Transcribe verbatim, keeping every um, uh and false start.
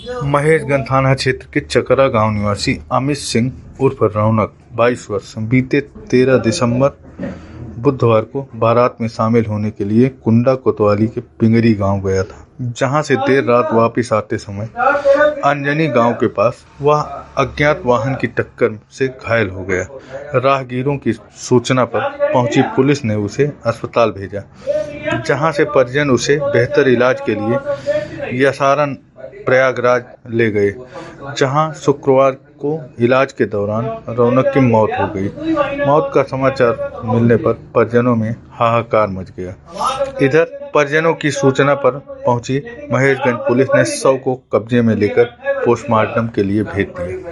महेशगंज थाना क्षेत्र के चकरा गांव निवासी अमित सिंह उर्फ रौनक बाईस वर्ष बीते तेरह दिसंबर बुधवार को बारात में शामिल होने के लिए कुंडा कोतवाली के पिंगरी गांव गया था, जहां से देर रात वापस आते समय अंजनी गांव के पास वह अज्ञात वाहन की टक्कर से घायल हो गया। राहगीरों की सूचना पर पहुंची पुलिस ने उसे अस्पताल भेजा, जहां से परिजन उसे बेहतर इलाज के लिए यसारन प्रयागराज ले गए, जहां शुक्रवार को इलाज के दौरान रौनक की मौत हो गई। मौत का समाचार मिलने पर परिजनों में हाहाकार मच गया। इधर परिजनों की सूचना पर पहुंची महेशगंज पुलिस ने शव को कब्जे में लेकर पोस्टमार्टम के लिए भेज दिया।